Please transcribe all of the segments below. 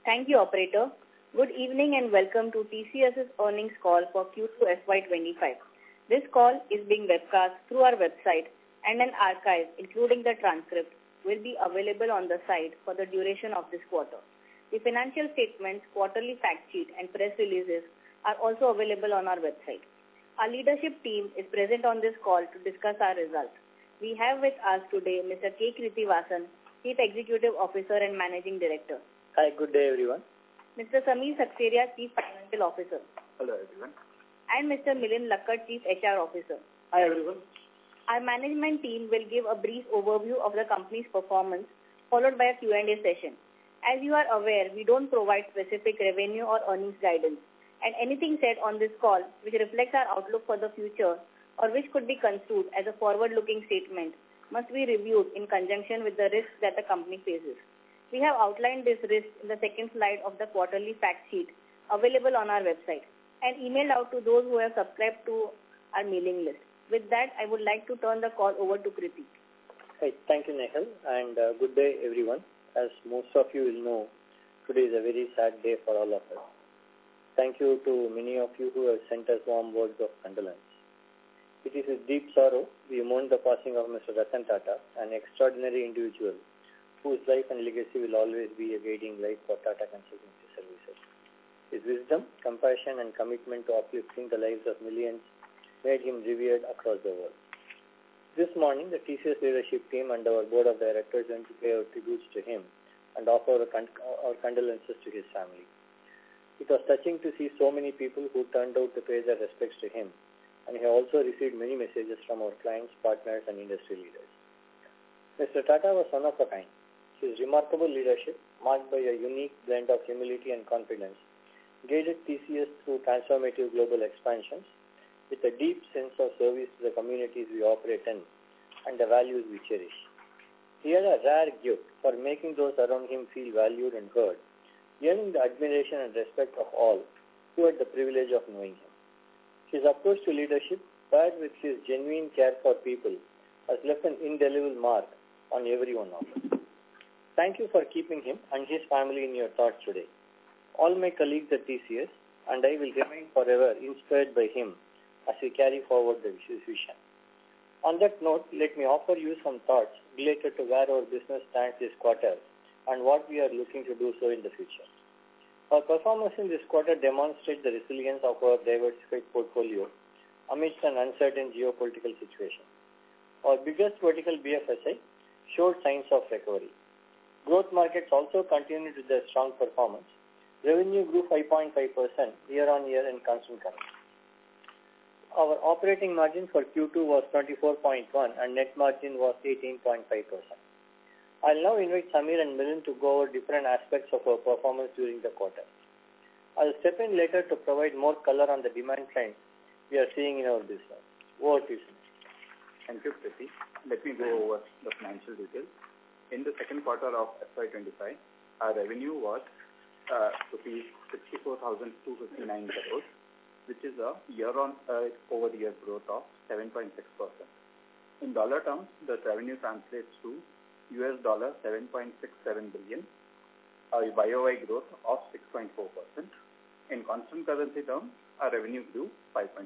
Thank you, operator. Good evening and welcome to TCS's earnings call for Q2 FY25. This call is being webcast through our website and an archive, including the transcript, will be available on the site for the duration of this quarter. The financial statements, quarterly fact sheet and press releases are also available on our website. Our leadership team is present on this call to discuss our results. We have with us today Mr. K. Krithivasan, Chief Executive Officer and Managing Director. Hi, good day everyone. Mr. Samir Saxena, Chief Financial Officer. Hello everyone. And Mr. Milind Lakkad, Chief HR Officer. Hi everyone. Our management team will give a brief overview of the company's performance, followed by a Q&A session. As you are aware, we don't provide specific revenue or earnings guidance, and anything said on this call which reflects our outlook for the future or which could be construed as a forward-looking statement must be reviewed in conjunction with the risks that the company faces. We have outlined this risk in the second slide of the quarterly fact sheet available on our website and emailed out to those who have subscribed to our mailing list. With that, I would like to turn the call over to Krithi. Hey, thank you, Nehal, and good day, everyone. As most of you will know, today is a very sad day for all of us. Thank you to many of you who have sent us warm words of condolence. It is with deep sorrow we mourn the passing of Mr. Ratan Tata, an extraordinary individual whose life and legacy will always be a guiding light for Tata Consultancy Services. His wisdom, compassion, and commitment to uplifting the lives of millions made him revered across the world. This morning, the TCS leadership team and our board of directors went to pay our tributes to him and offer our condolences to his family. It was touching to see so many people who turned out to pay their respects to him, and he also received many messages from our clients, partners, and industry leaders. Mr. Tata was one of a kind. His remarkable leadership, marked by a unique blend of humility and confidence, guided TCS through transformative global expansions with a deep sense of service to the communities we operate in and the values we cherish. He had a rare gift for making those around him feel valued and heard, earning the admiration and respect of all who had the privilege of knowing him. His approach to leadership, paired with his genuine care for people, has left an indelible mark on every one of us. Thank you for keeping him and his family in your thoughts today. All my colleagues at TCS and I will remain forever inspired by him as we carry forward the vision. On that note, let me offer you some thoughts related to where our business stands this quarter and what we are looking to do so in the future. Our performance in this quarter demonstrates the resilience of our diversified portfolio amidst an uncertain geopolitical situation. Our biggest vertical, BFSI, showed signs of recovery. Growth markets also continued with their strong performance. Revenue grew 5.5% year-on-year in constant currency. Our operating margin for Q2 was 24.1% and net margin was 18.5%. I'll now invite Samir and Milind to go over different aspects of our performance during the quarter. I'll step in later to provide more color on the demand trends we are seeing in our business. Over to you, Samir. Thank you, Krithi. Let me go over the financial details. In the second quarter of FY25, our revenue was rupees 64,259 crores, which is a year-on-year growth of 7.6%. In dollar terms, the revenue translates to $7.67 billion, a YOY growth of 6.4%. In constant currency terms, our revenue grew 5.5%.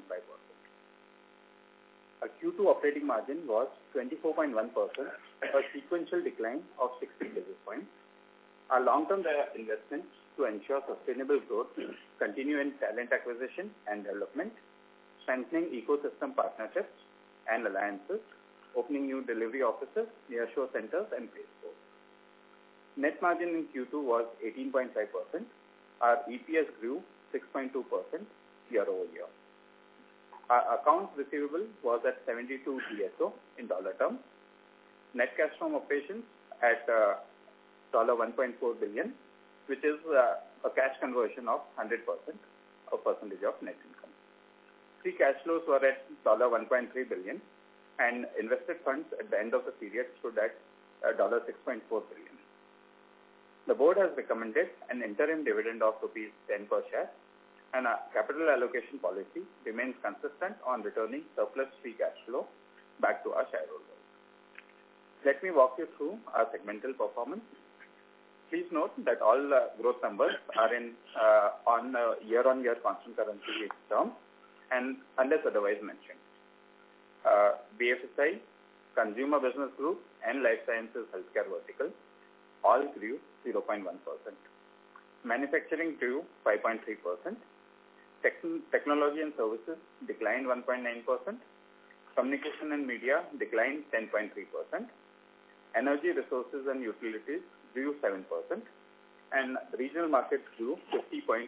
Our Q2 operating margin was 24.1%, a sequential decline of 60 basis points. Our long-term investments to ensure sustainable growth continue in talent acquisition and development, strengthening ecosystem partnerships and alliances, opening new delivery offices, nearshore centers, and Salesforce. Net margin in Q2 was 18.5%. Our EPS grew 6.2% year-over-year. Our accounts receivable was at 72 DSO in dollar terms. Net cash from operations at $1.4 billion, which is a cash conversion of 100%, a percentage of net income. Free cash flows were at $1.3 billion, and invested funds at the end of the period stood at $6.4 billion. The board has recommended an interim dividend of rupees 10 per share, and our capital allocation policy remains consistent on returning surplus free cash flow back to our shareholders. Let me walk you through our segmental performance. Please note that all growth numbers are on year-on-year constant currency terms and unless otherwise mentioned. BFSI, Consumer Business Group, and Life Sciences Healthcare Vertical all grew 0.1%. Manufacturing grew 5.3%. Technology and Services declined 1.9%. Communication and Media declined 10.3%. Energy, Resources and Utilities grew 7%. And regional markets grew 50.4%.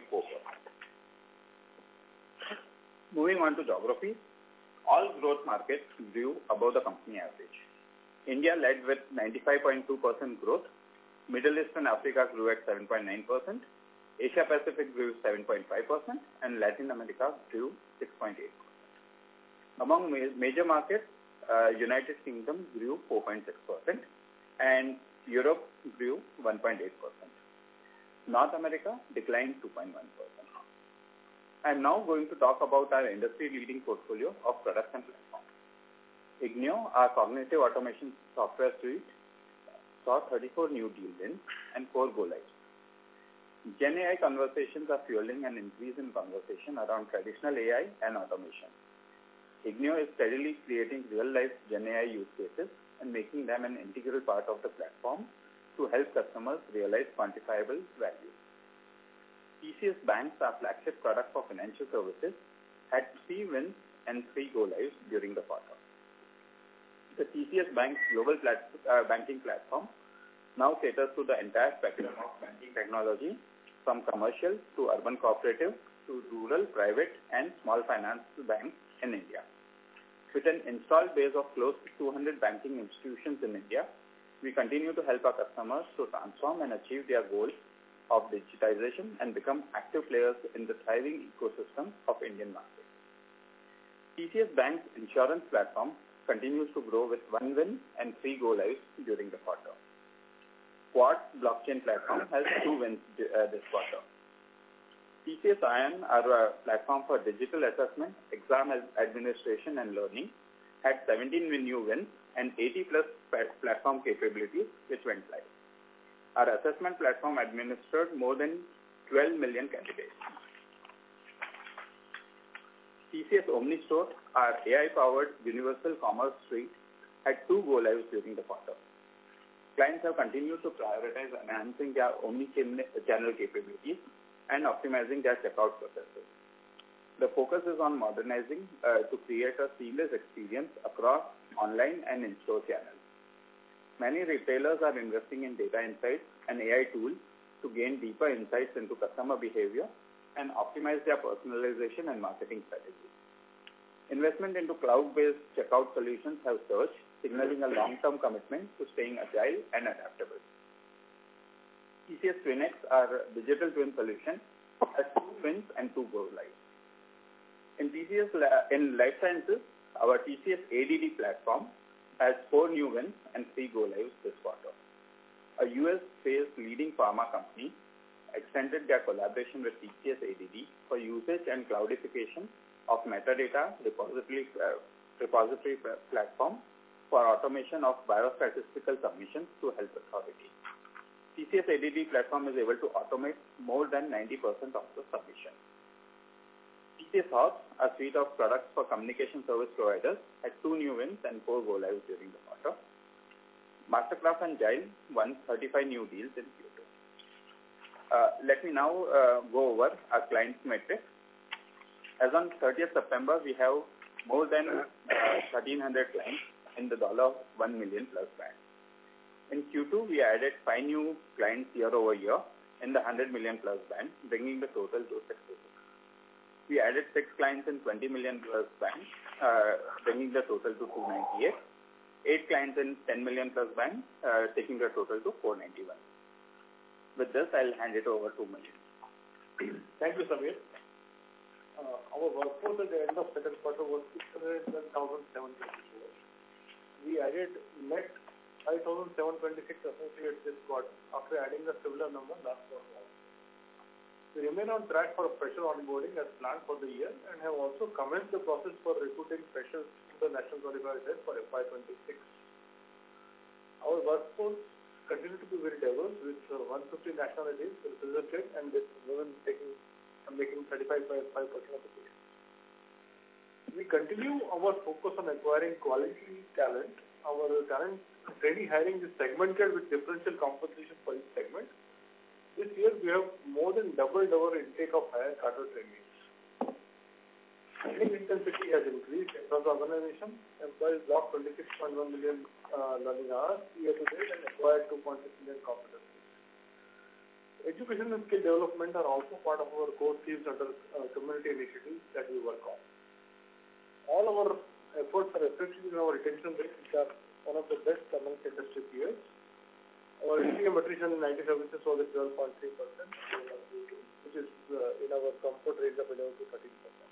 Moving on to geography, all growth markets grew above the company average. India led with 95.2% growth. Middle East and Africa grew at 7.9%. Asia Pacific grew 7.5%, and Latin America grew 6.8%. Among major markets, United Kingdom grew 4.6%, and Europe grew 1.8%. North America declined 2.1%. I am now going to talk about our industry-leading portfolio of products and platforms. Ignio, our cognitive automation software suite, saw 34 new deal wins and 4 go-lives. Gen AI conversations are fueling an increase in conversation around traditional AI and automation. Ignio is steadily creating real-life Gen AI use cases and making them an integral part of the platform to help customers realize quantifiable value. TCS BaNCS, our flagship product for financial services, had 3 wins and 3 go-lives during the quarter. The TCS BaNCS global banking platform now caters to the entire spectrum of banking technology, from commercial to urban cooperative to rural, private, and small finance banks in India. With an installed base of close to 200 banking institutions in India, we continue to help our customers to transform and achieve their goals of digitization and become active players in the thriving ecosystem of Indian market. TCS BaNCS insurance platform continues to grow with 1 win and 3 go-lives during the quarter. Quartz blockchain platform has 2 wins this quarter. TCS iON, our platform for digital assessment, exam administration and learning, had 17 new wins and 80 plus platform capabilities which went live. Our assessment platform administered more than 12 million candidates. TCS OmniStore, our AI-powered universal commerce suite, had 2 go-lives during the quarter. Clients have continued to prioritize enhancing their omni-channel capabilities and optimizing their checkout processes. The focus is on modernizing to create a seamless experience across online and in-store channels. Many retailers are investing in data insights and AI tools to gain deeper insights into customer behavior and optimize their personalization and marketing strategies. Investment into cloud-based checkout solutions have surged, signaling a long-term commitment to staying agile and adaptable. TCS TwinX, our digital twin solution, has 2 wins and 2 go-lives. In Life Sciences, our TCS ADD platform has 4 new wins and 3 go-lives this quarter. A US-based leading pharma company extended their collaboration with TCS ADD for usage and cloudification of metadata repository platform for automation of biostatistical submissions to health authorities. TCS ADD platform is able to automate more than 90% of the submissions. TCS HOBS, a suite of products for communication service providers, had 2 new wins and 4 go-lives during the quarter. Mastercraft and Jile won 35 new deals in Q2. Let me now go over our clients' metrics. As on 30th September, we have more than 1,300 clients in the $1 million plus band. In Q2, we added 5 new clients year over year in the 100 million plus band, bringing the total to 66. We added 6 clients in 20 million plus band, bringing the total to 298. 8 clients in 10 million plus band, taking the total to 491. With this, I'll hand it over to Milind. Thank you, Samir. Our workforce at the end of second quarter was 610,724. We added net 5,726 associates this quarter after adding a similar number last quarter. We remain on track for a fresher onboarding as planned for the year and have also commenced the process for recruiting freshers to the National Qualifier Test for FY26. Our workforce continue to be very diverse with 150 nationalities represented and with women making 35.5% of the base. We continue our focus on acquiring quality talent. Our talent training hiring is segmented with differential compensation for each segment. This year we have more than doubled our intake of higher cadre trainees. Training intensity has increased across the organization. Employees logged 26.1 million learning hours year to date and acquired 2.6 million competencies. Education and skill development are also part of our core themes under community initiatives that we work on. All our efforts are reflected in our retention rates, which are one of the best among industry peers. Our LTM attrition in IT services was at 12.3%, which is in our comfort range of 11 to 13%.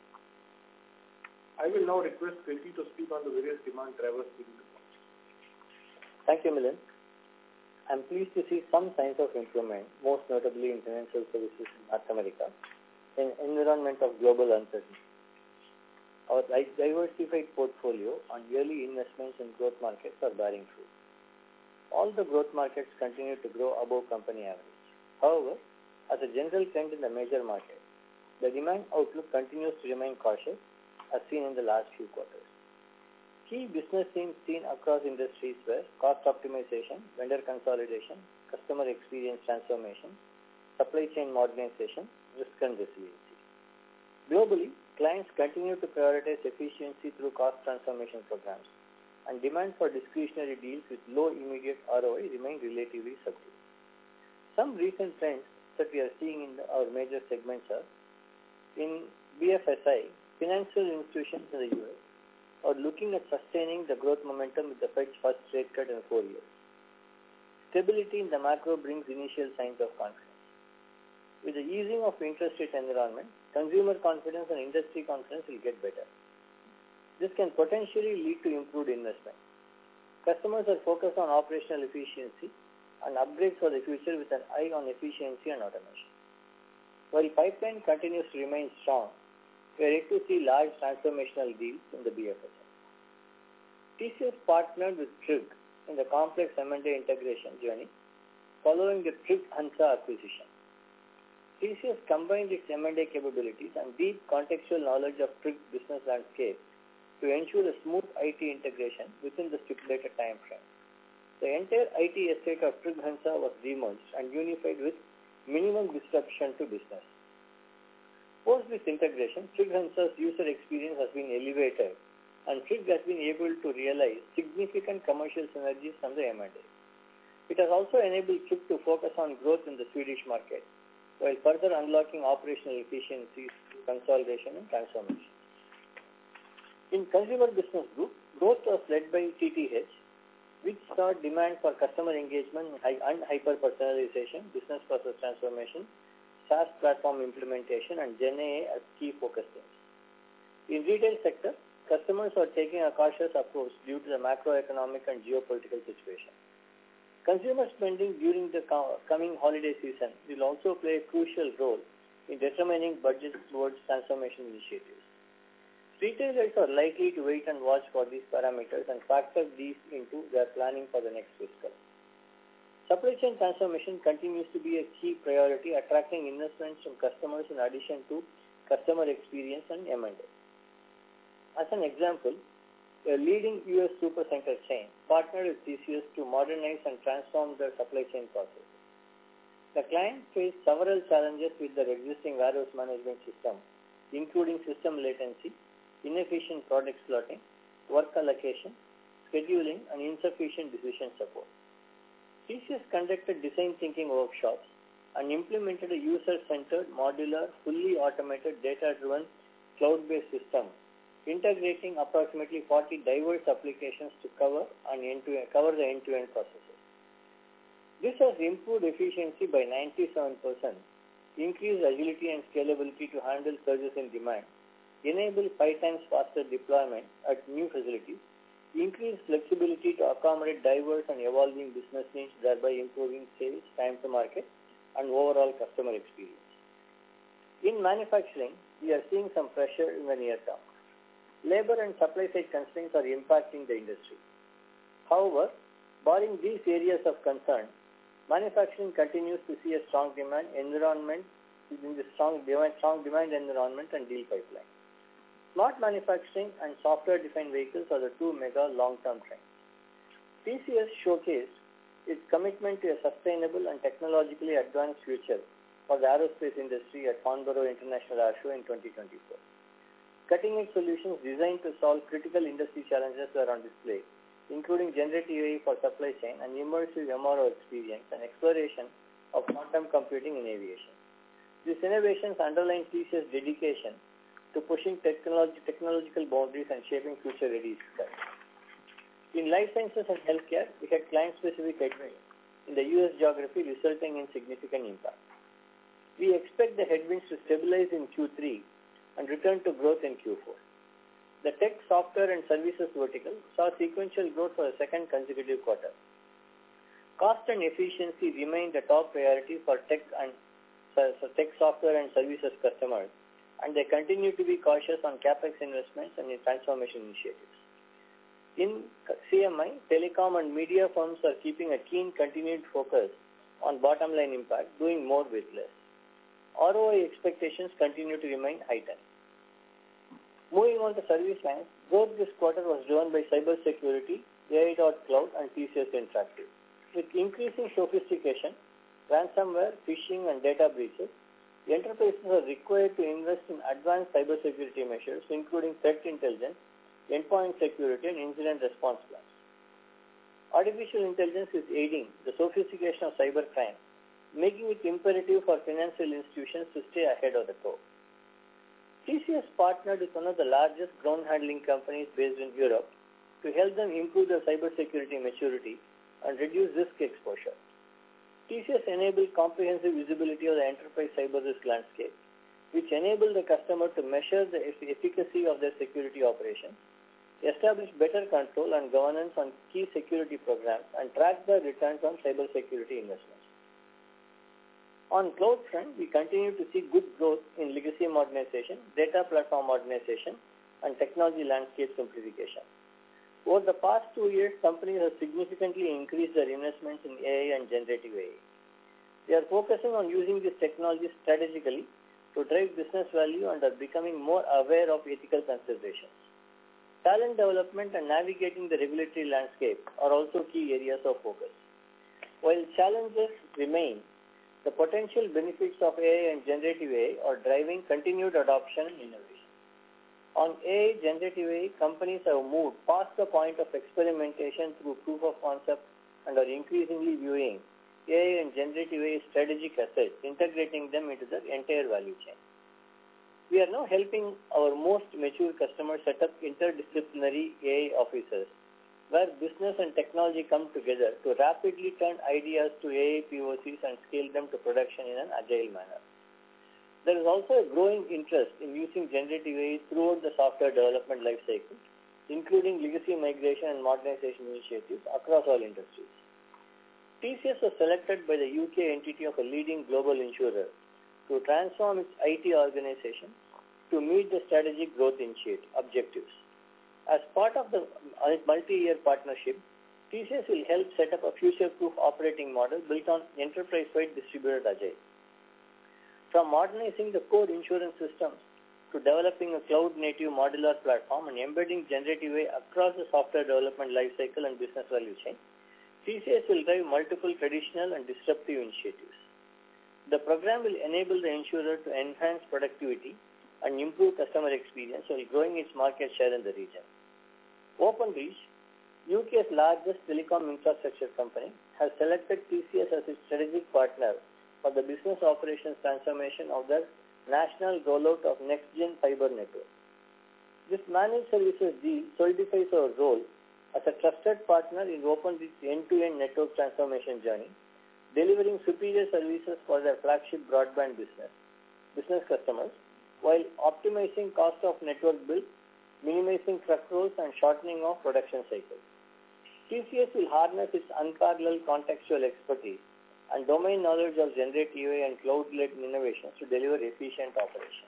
I will now request Kriti to speak on the various demand drivers during the course. Thank you, Milind. I'm pleased to see some signs of improvement, most notably in financial services in North America, in environment of global uncertainty. Our diversified portfolio on yearly investments in growth markets are bearing fruit. All the growth markets continue to grow above company average. However, as a general trend in the major markets, the demand outlook continues to remain cautious, as seen in the last few quarters. Key business themes seen across industries were cost optimization, vendor consolidation, customer experience transformation, supply chain modernization, risk and resiliency. Globally, clients continue to prioritize efficiency through cost transformation programs, and demand for discretionary deals with low immediate ROI remained relatively subdued. Some recent trends that we are seeing in our major segments are, in BFSI, financial institutions in the U.S. are looking at sustaining the growth momentum with the Fed's first rate cut in 4 years. Stability in the macro brings initial signs of confidence. With the easing of interest rate environment, consumer confidence and industry confidence will get better. This can potentially lead to improved investment. Customers are focused on operational efficiency and upgrades for the future with an eye on efficiency and automation. While pipeline continues to remain strong, we are yet to see large transformational deals in the BFSI. TCS partnered with Trig in the complex M&A integration journey following the Trig Hansa acquisition. TCS combined its M&A capabilities and deep contextual knowledge of Trig business landscape to ensure a smooth IT integration within the stipulated time frame. The entire IT estate of Trig Hansa was demerged and unified with minimum disruption to business. Post this integration, Trig Hansa's user experience has been elevated, and Trig has been able to realize significant commercial synergies from the M&A. It has also enabled Trig to focus on growth in the Swedish market, while further unlocking operational efficiencies through consolidation and transformation. In Consumer Business Group, growth was led by TTH, which saw demand for customer engagement and hyper-personalization, business process transformation, SaaS platform implementation, and GenAI as key focus themes. In retail sector, customers are taking a cautious approach due to the macroeconomic and geopolitical situation. Consumer spending during the coming holiday season will also play a crucial role in determining budgets towards transformation initiatives. Retailers are likely to wait and watch for these parameters and factor these into their planning for the next fiscal. Supply chain transformation continues to be a key priority, attracting investments from customers in addition to customer experience and M&A. As an example, a leading U.S. supercenter chain partnered with TCS to modernize and transform their supply chain processes. The client faced several challenges with their existing warehouse management system, including system latency, inefficient product slotting, work allocation, scheduling, and insufficient decision support. TCS conducted design thinking workshops and implemented a user-centered, modular, fully automated, data-driven, cloud-based system, integrating approximately 40 diverse applications to cover the end-to-end processes. This has improved efficiency by 97%, increased agility and scalability to handle surges in demand, enabled 5 times faster deployment at new facilities, increased flexibility to accommodate diverse and evolving business needs, thereby improving sales, time to market, and overall customer experience. In manufacturing, we are seeing some pressure in the near term. Labor and supply side constraints are impacting the industry. However, barring these areas of concern, manufacturing continues to see a strong demand environment, strong demand environment and deal pipeline. Smart manufacturing and software-defined vehicles are the two mega long-term trends. TCS showcased its commitment to a sustainable and technologically advanced future for the aerospace industry at Farnborough International Air Show in 2024. Cutting-edge solutions designed to solve critical industry challenges were on display, including generative AI for supply chain and immersive MRO experience and exploration of quantum computing in aviation. These innovations underline TCS' dedication to pushing technological boundaries and shaping future-ready systems. In life sciences and healthcare, we had client-specific headwinds in the U.S. geography, resulting in significant impact. We expect the headwinds to stabilize in Q3 and return to growth in Q4. The tech, software, and services vertical saw sequential growth for the second consecutive quarter. Cost and efficiency remained a top priority for tech, software, and services customers, and they continue to be cautious on CapEx investments and in transformation initiatives. In CMI, telecom and media firms are keeping a keen continued focus on bottom-line impact, doing more with less. ROI expectations continue to remain heightened. Moving on to service lines, growth this quarter was driven by cybersecurity, AI.Cloud, and TCS Interactive. With increasing sophistication, ransomware, phishing, and data breaches, the enterprises are required to invest in advanced cybersecurity measures, including threat intelligence, endpoint security, and incident response plans. Artificial intelligence is aiding the sophistication of cybercrime, making it imperative for financial institutions to stay ahead of the curve. TCS partnered with one of the largest ground handling companies based in Europe to help them improve their cybersecurity maturity and reduce risk exposure. TCS enabled comprehensive visibility of the enterprise cyber risk landscape, which enabled the customer to measure the efficacy of their security operations, establish better control and governance on key security programs, and track the returns on cybersecurity investments. On cloud front, we continue to see good growth in legacy modernization, data platform modernization, and technology landscape simplification. Over the past 2 years, companies have significantly increased their investments in AI and generative AI. They are focusing on using these technologies strategically to drive business value and are becoming more aware of ethical considerations. Talent development and navigating the regulatory landscape are also key areas of focus. While challenges remain, the potential benefits of AI and generative AI are driving continued adoption and innovation. On AI, generative AI, companies have moved past the point of experimentation through proof of concept and are increasingly viewing AI and generative AI strategic assets, integrating them into their entire value chain. We are now helping our most mature customers set up interdisciplinary AI offices, where business and technology come together to rapidly turn ideas to AI POCs and scale them to production in an agile manner. There is also a growing interest in using generative AI throughout the software development lifecycle, including legacy migration and modernization initiatives across all industries. TCS was selected by the UK entity of a leading global insurer to transform its IT organization to meet the strategic growth objectives. As part of the multi-year partnership, TCS will help set up a future-proof operating model built on enterprise-wide distributed agile. From modernizing the core insurance systems to developing a cloud-native modular platform and embedding generative AI across the software development lifecycle and business value chain, TCS will drive multiple traditional and disruptive initiatives. The program will enable the insurer to enhance productivity and improve customer experience while growing its market share in the region. Openreach, UK's largest telecom infrastructure company, has selected TCS as its strategic partner for the business operations transformation of their national rollout of next-gen fiber network. This managed services deal solidifies our role as a trusted partner in Openreach's end-to-end network transformation journey, delivering superior services for their flagship broadband business customers, while optimizing cost of network build, minimizing truck rolls, and shortening of production cycles. TCS will harness its unparalleled contextual expertise and domain knowledge of generative AI and cloud-led innovations to deliver efficient operations.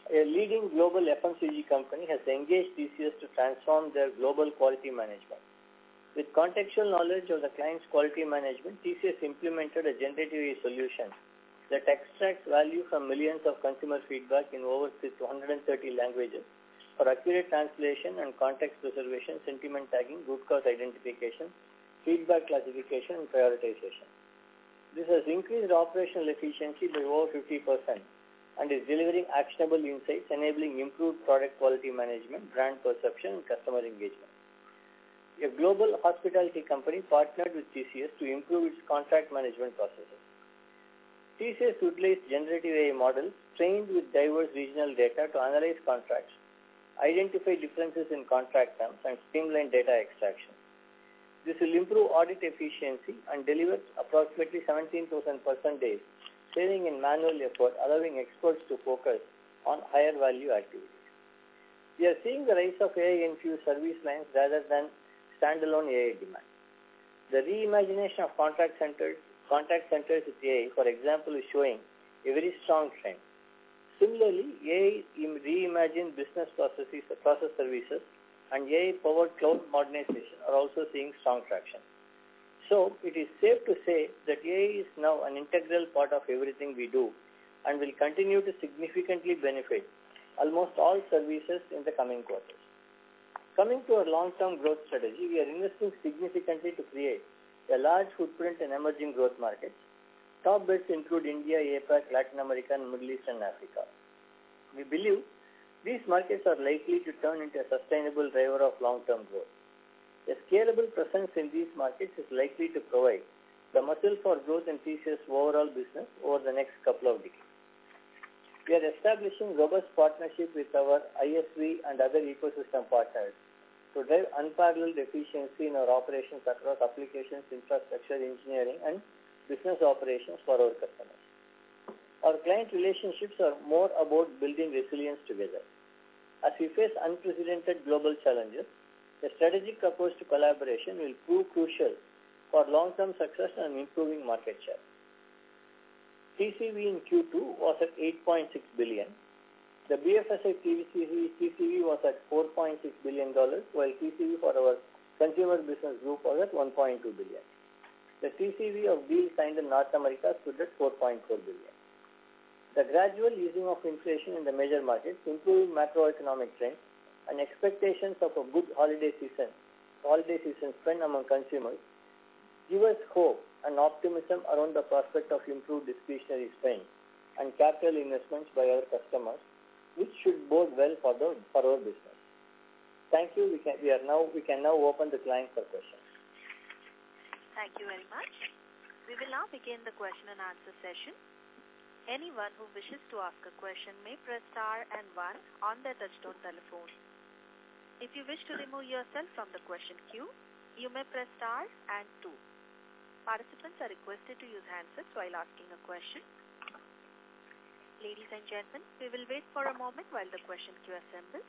a leading global FMCG company has engaged TCS to transform their global quality management. With contextual knowledge of the client's quality management, TCS implemented a generative AI solution that extracts value from millions of consumer feedback in over 230 languages for accurate translation and context preservation, sentiment tagging, root cause identification, feedback classification, and prioritization. This has increased operational efficiency by over 50% and is delivering actionable insights, enabling improved product quality management, brand perception, and customer engagement. A global hospitality company partnered with TCS to improve its contract management processes. TCS utilized generative AI models trained with diverse regional data to analyze contracts, identify differences in contract terms, and streamline data extraction. This will improve audit efficiency and deliver approximately 17,000 person days, saving in manual effort, allowing experts to focus on higher value activities. We are seeing the rise of AI-infused service lines rather than standalone AI demand. The reimagination of contact centers with AI, for example, is showing a very strong trend. Similarly, AI reimagined business process services and AI-powered cloud modernization are also seeing strong traction. So, it is safe to say that AI is now an integral part of everything we do and will continue to significantly benefit almost all services in the coming quarters. Coming to our long-term growth strategy, we are investing significantly to create a large footprint in emerging growth markets. Top bets include India, APAC, Latin America, and Middle East and Africa. We believe these markets are likely to turn into a sustainable driver of long-term growth. A scalable presence in these markets is likely to provide the muscle for growth in TCS overall business over the next couple of decades. We are establishing robust partnership with our ISV and other ecosystem partners to drive unparalleled efficiency in our operations across applications, infrastructure, engineering, and business operations for our customers. Our client relationships are more about building resilience together. As we face unprecedented global challenges, a strategic approach to collaboration will prove crucial for long-term success and improving market share. TCV in Q2 was at $8.6 billion. The BFSI TCV was at $4.6 billion, while TCV for our consumer business group was at $1.2 billion. The TCV of deals signed in North America stood at $4.4 billion. The gradual easing of inflation in the major markets, improving macroeconomic trends, and expectations of a good holiday season spent among consumers give us hope and optimism around the prospect of improved discretionary spend and capital investments by our customers, which should bode well for our business. Thank you. We can now open the line for questions. Thank you very much. We will now begin the question and answer session. Anyone who wishes to ask a question may press star and 1 on their touchtone telephone. If you wish to remove yourself from the question queue, you may press star and 2. Participants are requested to use handsets while asking a question. Ladies and gentlemen, we will wait for a moment while the question queue assembles.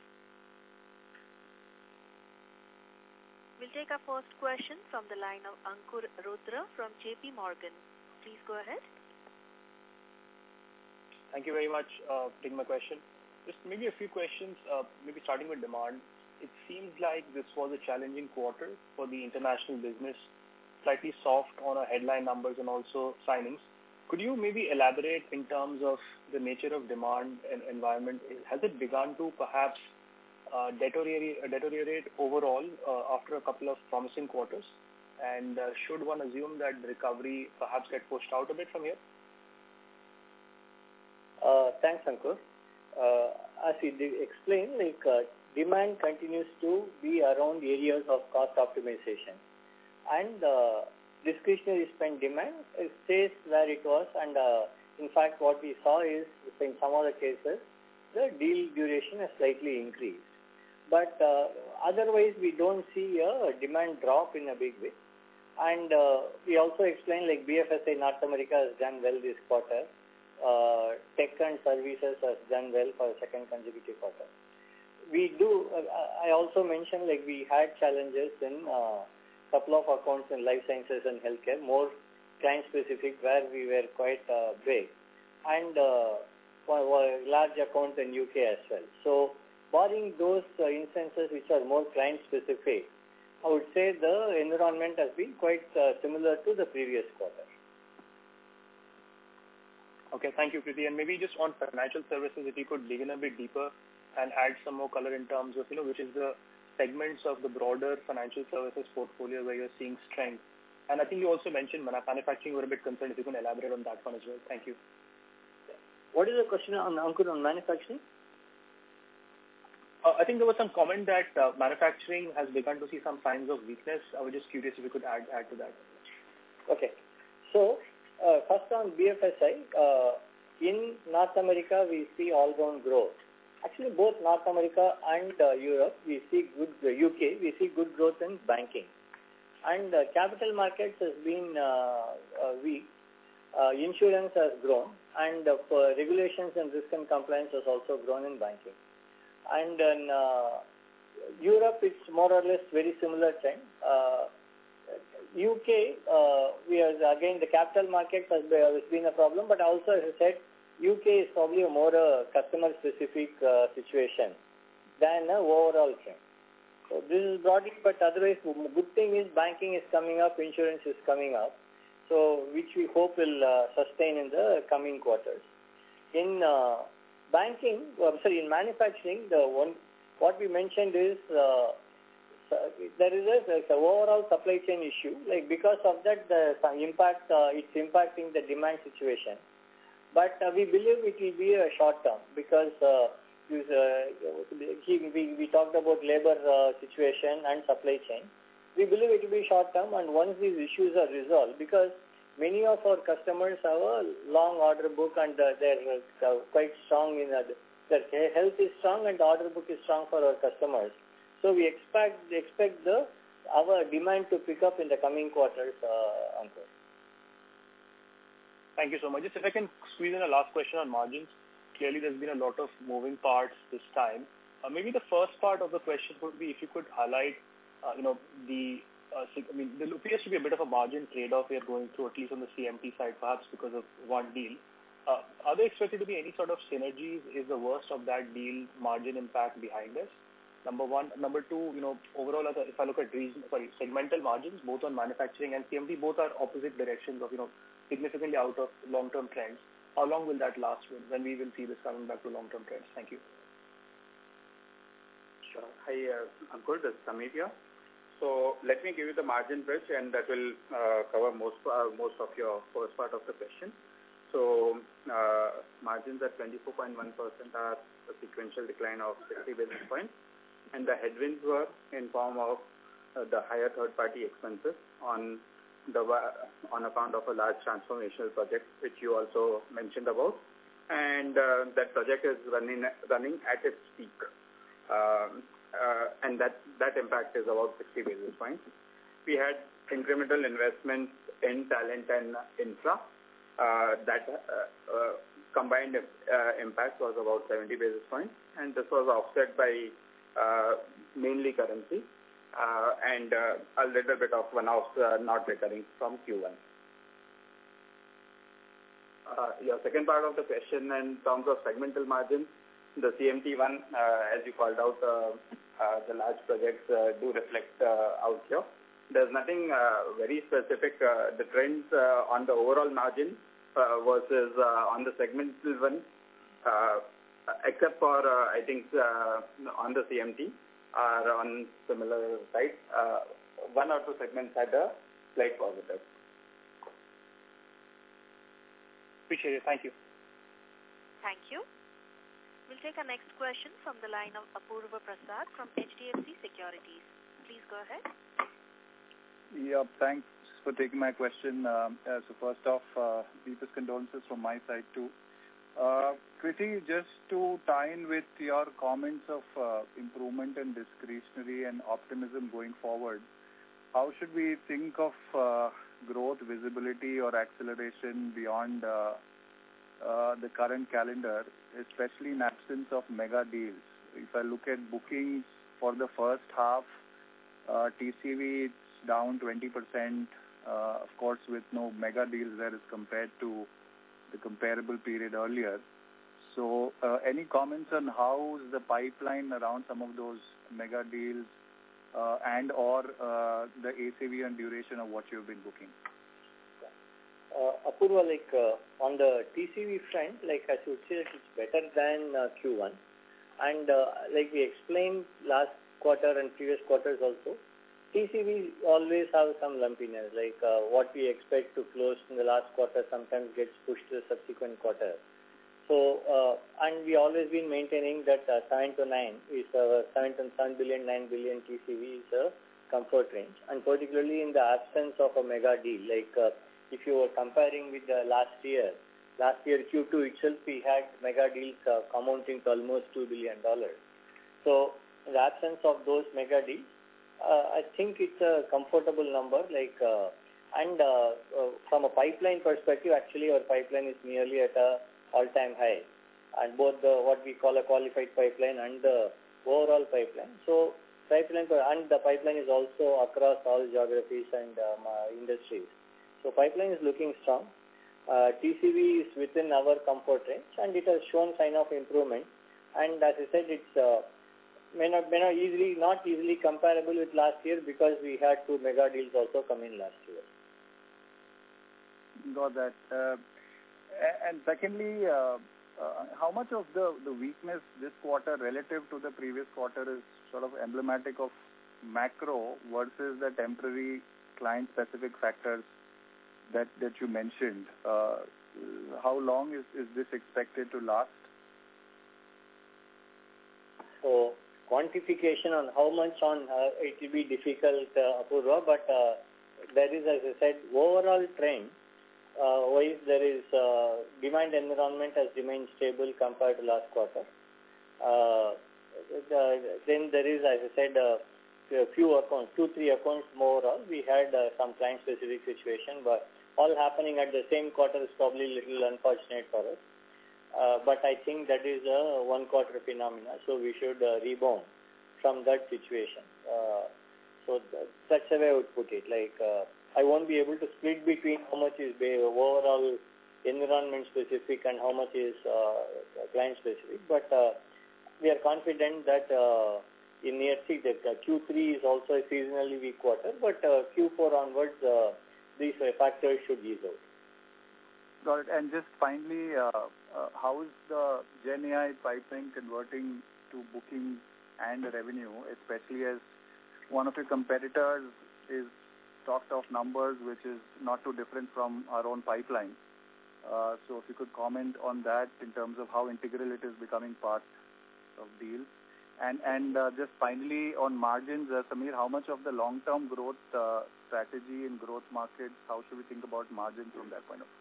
We'll take our first question from the line of Ankur Rudra from JP Morgan. Please go ahead. Thank you very much for taking my question. Just maybe a few questions, maybe starting with demand. It seems like this was a challenging quarter for the international business, slightly soft on our headline numbers and also signings. Could you maybe elaborate in terms of the nature of demand and environment? Has it begun to perhaps deteriorate overall after a couple of promising quarters? And should one assume that the recovery perhaps get pushed out a bit from here? Thanks, Ankur. As we explained, demand continues to be around areas of cost optimization. And discretionary spend demand stays where it was, and in fact what we saw is in some other cases the deal duration has slightly increased, but otherwise we don't see a demand drop in a big way. And we also explained BFSI North America has done well this quarter. Tech and services has done well for a second consecutive quarter. I also mentioned we had challenges in couple of accounts in life sciences and healthcare, more client specific, where we were quite big. And large accounts in UK as well. So, barring those instances which are more client-specific, I would say the environment has been quite similar to the previous quarter. Okay, thank you, Preeti. And maybe just on financial services, if you could dig in a bit deeper and add some more color in terms of, which is the segments of the broader financial services portfolio where you're seeing strength. And I think you also mentioned manufacturing. We're a bit concerned if you can elaborate on that one as well. Thank you. What is the question on Ankur on manufacturing? I think there was some comment that manufacturing has begun to see some signs of weakness. I was just curious if you could add to that. Okay. So, first on BFSI, in North America, we see all-round growth. Actually, both North America and Europe, we see good, UK, we see good growth in banking. And capital markets has been weak. Insurance has grown, and regulations and risk and compliance has also grown in banking. And in Europe, it's more or less very similar trend. UK, again, the capital market has been a problem, but also, as I said, UK is probably a more customer-specific situation than an overall trend. So this is broadly, but otherwise, good thing is banking is coming up, insurance is coming up, so which we hope will sustain in the coming quarters. In in manufacturing, what we mentioned is there is a overall supply chain issue. Like because of that, it's impacting the demand situation. But we believe it will be a short term because we talked about labor situation and supply chain. We believe it will be short term, and once these issues are resolved, because many of our customers have a long order book and they're quite strong in their health is strong and the order book is strong for our customers. So we expect our demand to pick up in the coming quarters, Ankur. Thank you so much. Just if I can squeeze in a last question on margins. Clearly, there's been a lot of moving parts this time. Maybe the first part of the question would be if you could highlight, there appears to be a bit of a margin trade-off we are going through, at least on the CMT side, perhaps because of one deal. Are there expected to be any sort of synergies? Is the worst of that deal margin impact behind us? Number one. Number two, overall, if I look at segmental margins, both on manufacturing and CMT, both are opposite directions of, significantly out of long-term trends. How long will that last when we will see this coming back to long-term trends? Thank you. Sure. Hi, Ankur, this is Samir here. So let me give you the margin bridge, and that will cover most of your first part of the question. So margins at 24.1% are a sequential decline of 60 basis points, and the headwinds were in form of the higher third-party expenses on account of a large transformational project, which you also mentioned about, and that project is running at its peak, and that impact is about 60 basis points. We had incremental investments in talent and infra. That combined impact was about 70 basis points, and this was offset by mainly currency and a little bit of one-offs not recurring from Q1. Your second part of the question in terms of segmental margins, the CMT one, as you called out, the large projects do reflect out here. There's nothing very specific. The trends on the overall margin versus on the segmental one, except for, I think, on the CMT, are on similar side. One or two segments had a slight positive. Appreciate it. Thank you. Thank you. We'll take our next question from the line of Apurva Prasad from HDFC Securities. Please go ahead. Yeah, thanks for taking my question. So first off, deepest condolences from my side too. Preeti, just to tie in with your comments of improvement in discretionary and optimism going forward, how should we think of growth, visibility, or acceleration beyond the current calendar, especially in absence of mega deals? If I look at bookings for the first half, TCV it's down 20%, of course with no mega deals there as compared to the comparable period earlier. So any comments on how's the pipeline around some of those mega deals and or the ACV and duration of what you've been booking? Apurva, on the TCV front, I should say that it's better than Q1. And like we explained last quarter and previous quarters also, TCV always have some lumpiness, what we expect to close in the last quarter sometimes gets pushed to the subsequent quarter. So, and we always been maintaining that 7 to 9 is 7 billion, 9 billion TCV is a comfort range. And particularly in the absence of a mega deal, if you were comparing with the last year Q2 itself, we had mega deals amounting to almost $2 billion. So in the absence of those mega deals, I think it's a comfortable number. And from a pipeline perspective, actually our pipeline is nearly at a all-time high, and both what we call a qualified pipeline and the overall pipeline. So pipeline and the pipeline is also across all geographies and industries. So pipeline is looking strong. TCV is within our comfort range, and it has shown sign of improvement. And as I said, it's may not easily comparable with last year because we had 2 mega deals also come in last year. Got that. And secondly, how much of the weakness this quarter relative to the previous quarter is sort of emblematic of macro versus the temporary client-specific factors that you mentioned? How long is this expected to last? So quantification on how much it will be difficult, Apurva, but there is, as I said, overall trend wise there is demand environment has remained stable compared to last quarter. Then there is, as I said, a few accounts, 2-3 accounts more. We had some client-specific situation, but all happening at the same quarter is probably a little unfortunate for us. But I think that is a one-quarter phenomena, so we should rebound from that situation. So that's the way I would put it. I won't be able to split between how much is overall environment-specific and how much is client-specific, but we are confident that in near future, Q3 is also a seasonally weak quarter, but Q4 onwards, these factors should ease out. Got it. And just finally, how is the Gen AI pipeline converting to booking and revenue, especially as one of your competitors is talked of numbers which is not too different from our own pipeline. So if you could comment on that in terms of how integral it is becoming part of deals. And just finally on margins, Samir, how much of the long-term growth strategy in growth markets, how should we think about margins from that point of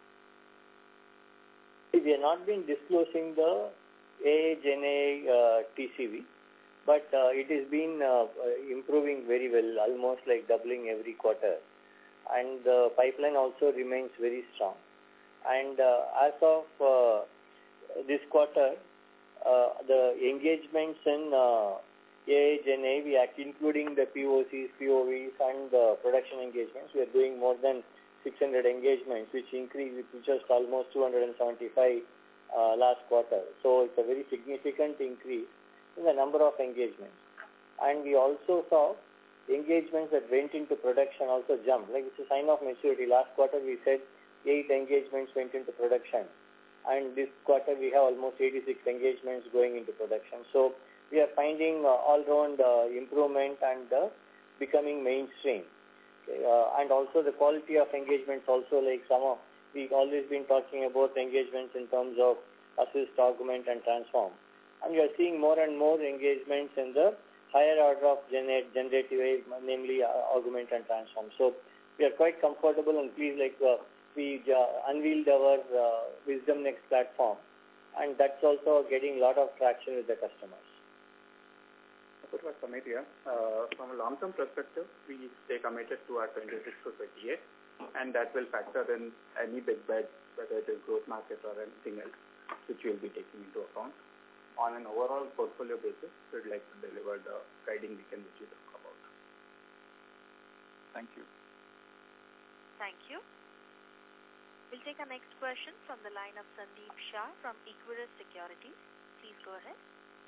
view? We have not been disclosing the AI, Gen AI TCV, but it has been improving very well, almost like doubling every quarter. And the pipeline also remains very strong. And as of this quarter, the engagements in AI, Gen AI, we are including the POCs, POVs, and the production engagements. We are doing more than 600 engagements, which increased to just almost 275 last quarter. So it's a very significant increase in the number of engagements. And we also saw engagements that went into production also jump. It's a sign of maturity. Last quarter we said 8 engagements went into production. And this quarter we have almost 86 engagements going into production. So we are finding all-round improvement and becoming mainstream. And also the quality of engagements also, we've always been talking about engagements in terms of assist, augment, and transform. And we are seeing more and more engagements in the higher order of generative AI, namely augment and transform. So we are quite comfortable and pleased, we unveiled our Wisdom Next platform, and that's also getting a lot of traction with the customers. Samir here. From a long-term perspective, we stay committed to our 26 to 28, and that will factor in any big bet, whether it is growth market or anything else, which we'll be taking into account. On an overall portfolio basis, we'd like to deliver the guiding beacon which you talk about. Thank you. Thank you. We'll take our next question from the line of Sandeep Shah from Equirus Securities. Please go ahead.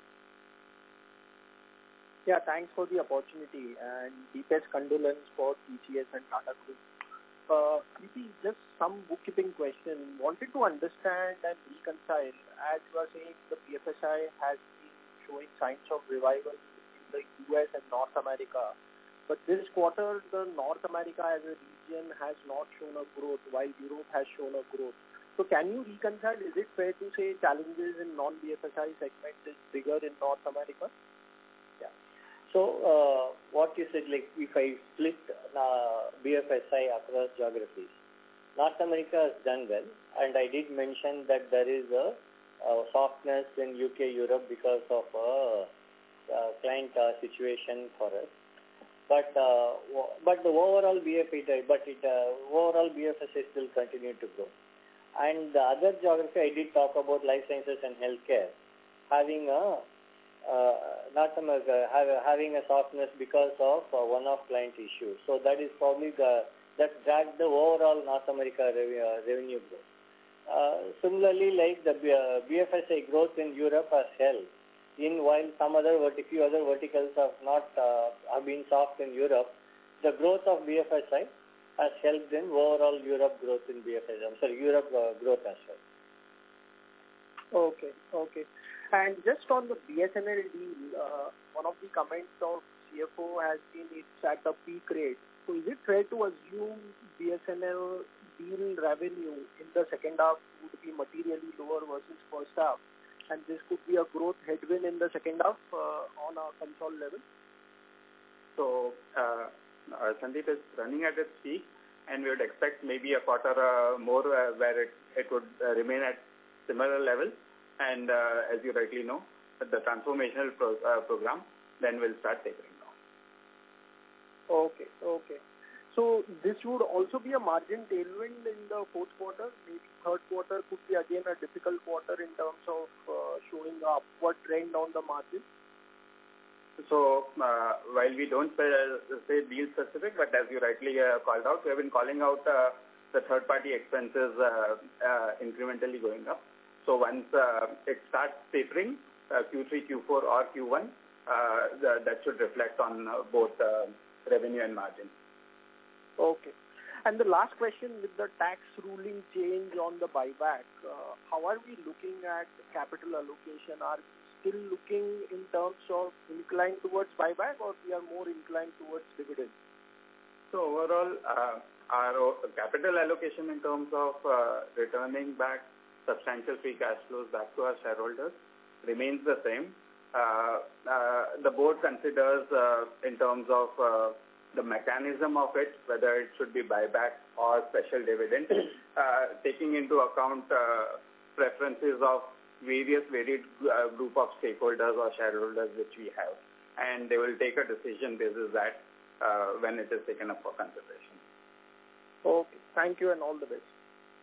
Yeah, thanks for the opportunity and deepest condolence for TCS and Tata Group. Maybe just some bookkeeping question. Wanted to understand and reconcile, as you are saying, the BFSI has been showing signs of revival in the US and North America. But this quarter, the North America as a region has not shown a growth, while Europe has shown a growth. So can you reconcile? Is it fair to say challenges in non-BFSI segments is bigger in North America? So what you said, like if I split BFSI across geographies, North America has done well, and I did mention that there is a softness in UK, Europe because of client situation for us. But the overall overall BFSI still continue to grow. And the other geography I did talk about life sciences and healthcare having a North America having a softness because of one-off client issues. So that is probably that dragged the overall North America revenue growth. Similarly, like the BFSI growth in Europe has held, while some few other verticals have been soft in Europe, the growth of BFSI has helped in overall Europe growth in BFSI. Europe growth as well. Okay. And just on the BSNL deal, one of the comments of CFO has been it's at the peak rate. So is it fair to assume BSNL deal revenue in the second half would be materially lower versus first half? And this could be a growth headwind in the second half on a console level? So Sandeep is running at its peak, and we would expect maybe a quarter more where it would remain at similar level. And as you rightly know, the transformational program then will start tapering down. Okay. So this would also be a margin tailwind in the fourth quarter. Maybe third quarter could be again a difficult quarter in terms of showing an upward trend on the margin. So while we don't say deal specific, but as you rightly called out, we have been calling out the third-party expenses incrementally going up. So once it starts tapering, Q3, Q4 or Q1, that should reflect on both revenue and margin. Okay. And the last question, with the tax ruling change on the buyback, how are we looking at capital allocation? Are we still looking in terms of inclined towards buyback, or we are more inclined towards dividends? So overall, our capital allocation in terms of returning back substantial free cash flows back to our shareholders remains the same. The board considers in terms of the mechanism of it, whether it should be buyback or special dividend, taking into account preferences of varied group of stakeholders or shareholders which we have. And they will take a decision basis that when it is taken up for consideration. Okay. Thank you and all the best.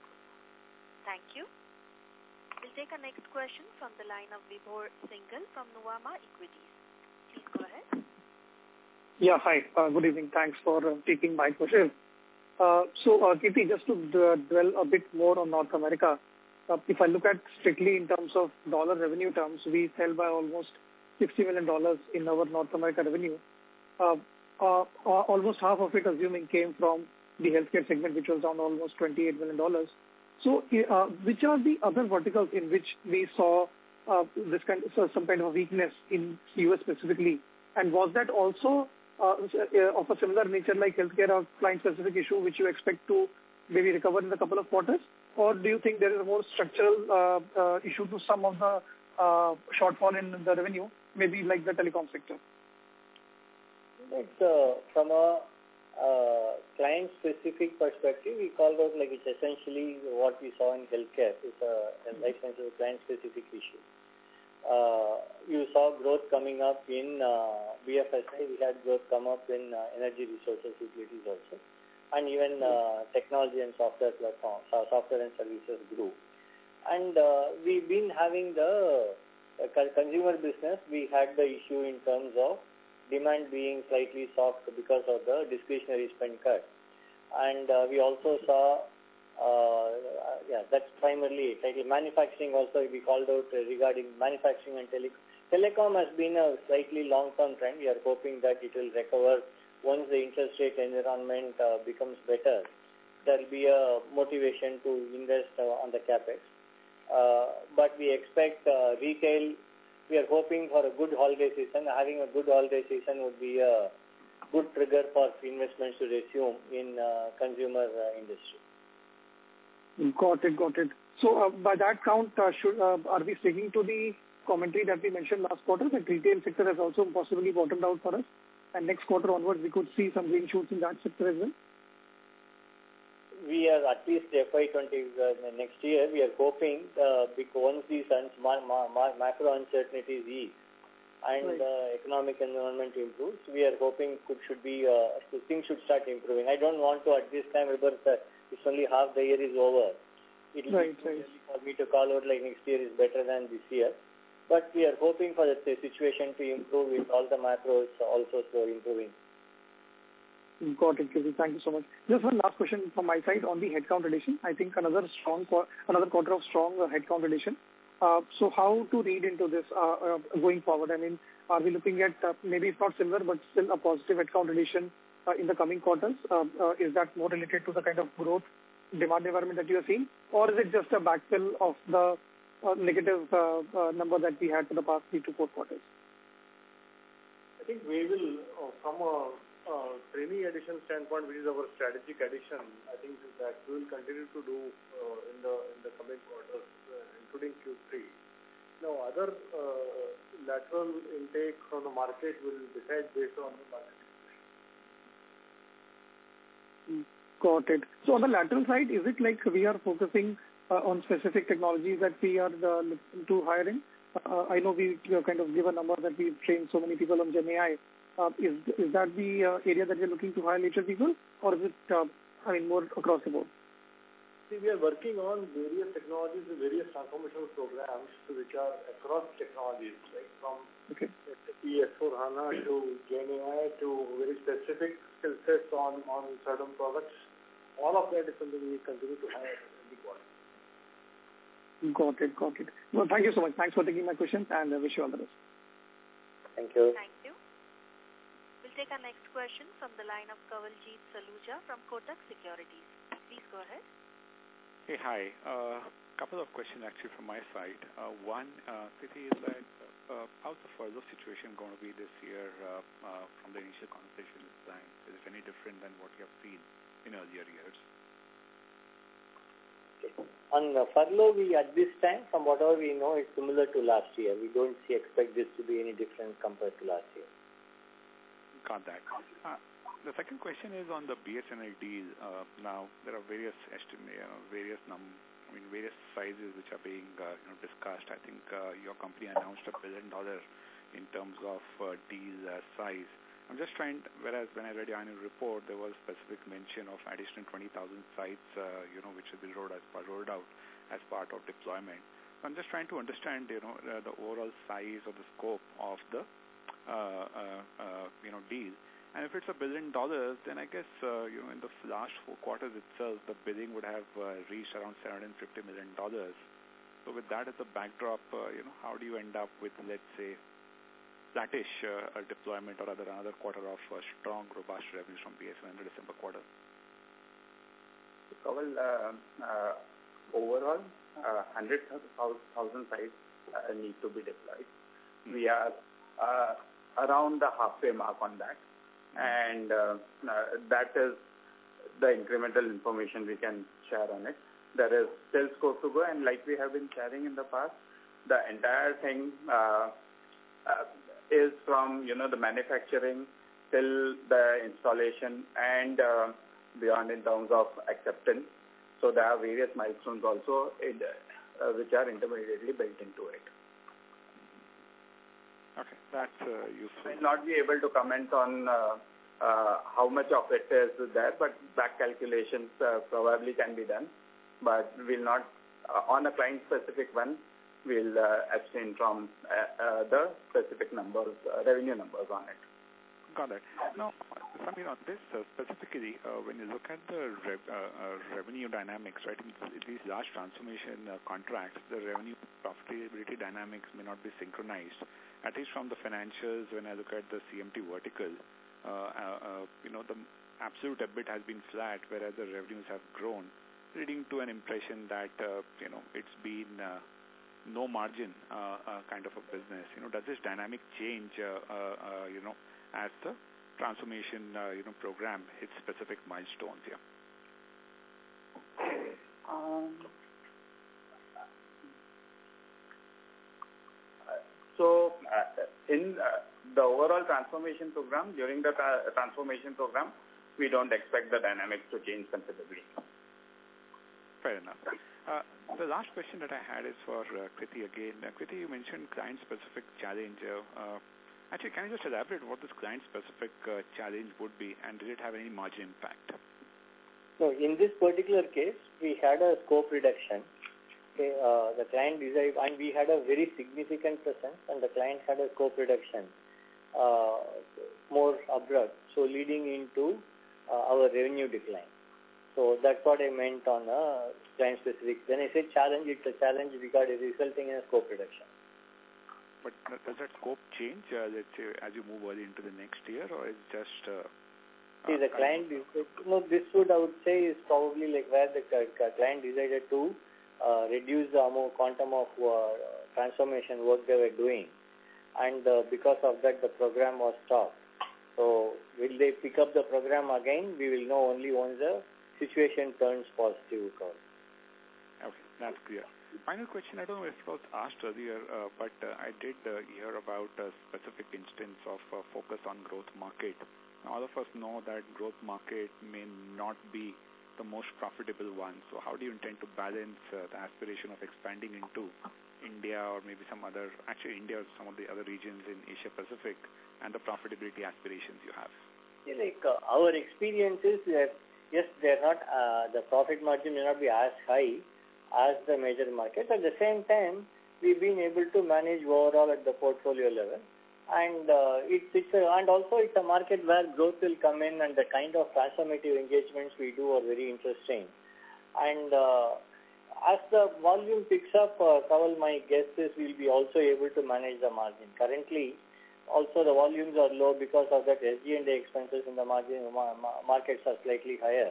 Thank you. We'll take our next question from the line of Vibhor Singhal from Nuvama Equities. Please go ahead. Yeah, hi. Good evening. Thanks for taking my question. Kirti, just to dwell a bit more on North America, if I look at strictly in terms of dollar revenue terms, we fell by almost $60 million in our North America revenue. Almost half of it, assuming, came from the healthcare segment, which was down almost $28 million. So which are the other verticals in which we saw some kind of weakness in US specifically? And was that also of a similar nature like healthcare or client-specific issue which you expect to maybe recover in a couple of quarters? Or do you think there is a more structural issue to some of the shortfall in the revenue, maybe like the telecom sector? It's from a client-specific perspective, we called out like it's essentially what we saw in healthcare. It's a life sciences client-specific issue. You saw growth coming up in BFSI. We had growth come up in energy resources, utilities also. And even technology and software platforms, software and services grew. And we've been having the consumer business. We had the issue in terms of demand being slightly soft because of the discretionary spend cut. And we also saw That's primarily it. Like manufacturing also we called out regarding manufacturing and telecom. Telecom has been a slightly long-term trend. We are hoping that it will recover once the interest rate environment becomes better. There will be a motivation to invest on the capex. But we expect retail. We are hoping for a good holiday season. Having a good holiday season would be a good trigger for investments to resume in consumer industry. Got it. So by that count, are we sticking to the commentary that we mentioned last quarter that retail sector has also possibly bottomed out for us, and next quarter onwards we could see some green shoots in that sector as well? We are at least FY20 next year. We are hoping because once these macro uncertainties ease and economic environment improves, we are hoping things should start improving. I don't want to at this time, because it's only half the year is over. It will be too early for me to call out like next year is better than this year. But we are hoping for the situation to improve with all the macros also improving. Got it, Kirti. Thank you so much. Just one last question from my side on the headcount addition. I think another quarter of strong headcount addition. So how to read into this going forward? I mean, are we looking at maybe it's not similar, but still a positive headcount addition in the coming quarters? Is that more related to the kind of growth demand environment that you are seeing? Or is it just a backfill of the negative number that we had for the past 3 to 4 quarters? I think we will, from a trainee addition standpoint, which is our strategic addition, I think that we will continue to do in the coming quarters, including Q3. Now, other lateral intake from the market will decide based on the market situation. Got it. So on the lateral side, is it like we are focusing on specific technologies that we are looking to hiring? I know we kind of give a number that we've trained so many people on Gen AI. Is that the area that we're looking to hire later people, or is it more across the board? See, we are working on various technologies and various transformational programs which are across technologies, like from S4HANA to Gen AI to very specific skill sets on certain products. All of that is something we continue to hire in the quarter. Got it. Well, thank you so much. Thanks for taking my questions, and I wish you all the best. Thank you. Thank you. We'll take our next question from the line of Kawaljeet Saluja from Kotak Securities. Please go ahead. Hey, hi. Couple of questions actually from my side. One, Kirti, is that how's the furlough situation going to be this year from the initial conversation with clients? Is it any different than what you have seen in earlier years? On furlough, at this time, from whatever we know, it's similar to last year. We don't expect this to be any different compared to last year. Got that. The second question is on the BSNL deal. Now there are various various sizes which are being discussed. I think your company announced $1 billion in terms of deal size. I'm just trying. Whereas when I read your annual report, there was specific mention of additional 20,000 sites, which will be rolled out as part of deployment. So I'm just trying to understand, the overall size or the scope of the deal. And if it's $1 billion, then I guess in the last 4 quarters itself, the bidding would have reached around $750 million. So with that as a backdrop, how do you end up with, let's say, flattish deployment or another quarter of strong, robust revenues from BSNL in the December quarter? Kawal, overall, 100,000 sites need to be deployed. We are around the halfway mark on that. And that is the incremental information we can share on it. There is still scope to go, and like we have been sharing in the past, the entire thing is from the manufacturing till the installation and beyond in terms of acceptance. So there are various milestones also which are intermediately built into it. Okay, that's useful. I will not be able to comment on how much of it is there, but back calculations probably can be done. But we'll not, on a client-specific one, we'll abstain from the specific numbers, revenue numbers on it. Got it. Now, Samir, on this specifically, when you look at the revenue dynamics, right, in these large transformation contracts, the revenue profitability dynamics may not be synchronized. At least from the financials, when I look at the CMT vertical, the absolute EBIT has been flat, whereas the revenues have grown, leading to an impression that, it's been no margin kind of a business. Does this dynamic change, as the transformation, program hits specific milestones here? So, in the overall transformation program, during the transformation program, we don't expect the dynamics to change considerably. Fair enough. The last question that I had is for Krithi again. Krithi, you mentioned client-specific challenge. Actually, can you just elaborate what this client-specific challenge would be, and did it have any margin impact? So, in this particular case, we had a scope reduction. Okay, the client decided, and we had a very significant presence, and the client had a scope reduction, more abrupt, so leading into our revenue decline. So that's what I meant on a client-specific. When I say challenge, it's a challenge because it's resulting in a scope reduction. But does that scope change, let's say, as you move early into the next year, or is it just... See, the client, this would, I would say, is probably like where the client decided to reduce the quantum of transformation work they were doing. And because of that, the program was stopped. So will they pick up the program again? We will know only once the situation turns positive. Okay, that's clear. Final question, I don't know if it was asked earlier, but I did hear about a specific instance of focus on growth market. Now, all of us know that growth market may not be the most profitable one. So how do you intend to balance the aspiration of expanding into India or maybe some other, actually India or some of the other regions in Asia Pacific, and the profitability aspirations you have? Our experience is that, yes, they're not, the profit margin may not be as high as the major markets. At the same time, we've been able to manage overall at the portfolio level. And and also it's a market where growth will come in, and the kind of transformative engagements we do are very interesting. And as the volume picks up, Kawal, my guess is we'll be also able to manage the margin. Currently, also the volumes are low because of that SG&A expenses in the markets are slightly higher.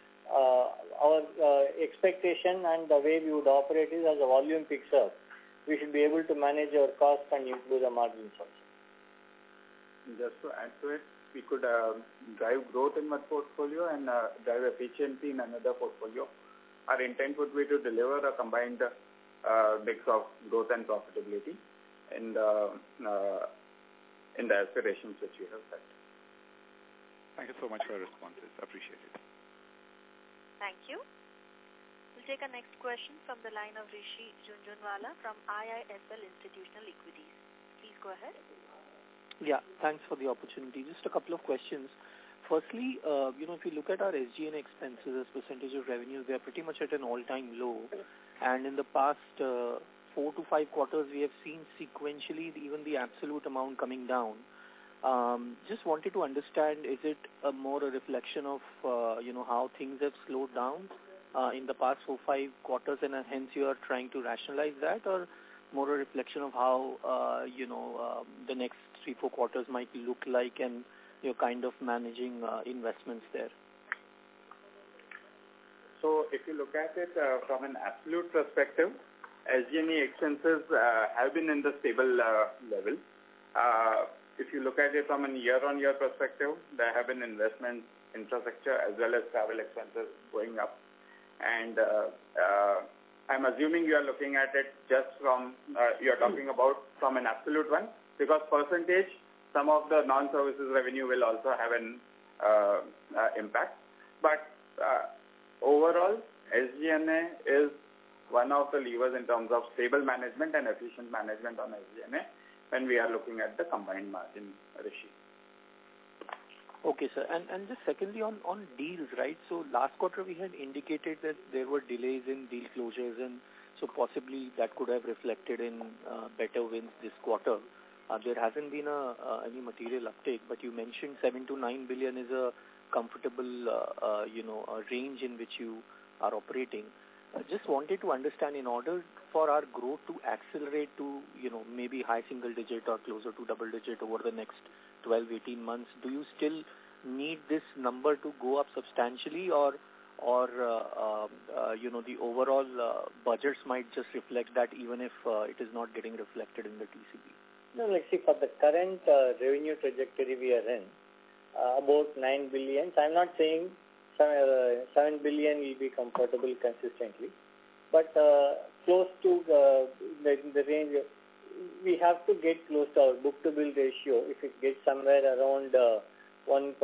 Our expectation and the way we would operate is as the volume picks up, we should be able to manage our costs and improve the margins also. Just to add to it, we could drive growth in one portfolio and drive efficiency in another portfolio. Our intent would be to deliver a combined mix of growth and profitability in the aspirations which we have set. Thank you so much for your responses. Appreciate it. Thank you. We'll take our next question from the line of Rishi Jhunjhunwala from IIFL Institutional Equities. Please go ahead. Yeah, thanks for the opportunity. Just a couple of questions. Firstly, if you look at our SG&A expenses as percentage of revenue, they are pretty much at an all-time low. And in the past 4 to 5 quarters, we have seen sequentially even the absolute amount coming down. Just wanted to understand, is it more a reflection of, how things have slowed down in the past 4 or 5 quarters, and hence you are trying to rationalize that, or more a reflection of how, the next 3-4 quarters might look like, and you're kind of managing investments there? So if you look at it from an absolute perspective, SG&A expenses have been in the stable level. If you look at it from a year-on-year perspective, there have been investments, infrastructure, as well as travel expenses going up. And I'm assuming you are looking at it just from, you're talking about from an absolute one, because percentage, some of the non-services revenue will also have an impact. But overall, SG&A is one of the levers in terms of stable management and efficient management on SG&A when we are looking at the combined margin, Rishi. Okay, sir. And just secondly on deals, right? So last quarter we had indicated that there were delays in deal closures, and so possibly that could have reflected in better wins this quarter. there hasn't been any material uptake, but you mentioned 7 to 9 billion is a comfortable, a range in which you are operating. I just wanted to understand, in order for our growth to accelerate to, maybe high single digit or closer to double digit over the next 12, 18 months, do you still need this number to go up substantially, or the overall budgets might just reflect that, even if it is not getting reflected in the TCB? No, see, for the current revenue trajectory we are in, about 9 billion. I'm not saying 7 billion will be comfortable consistently, but close to the range. We have to get close to our book-to-bill ratio. If it gets somewhere around 1.1,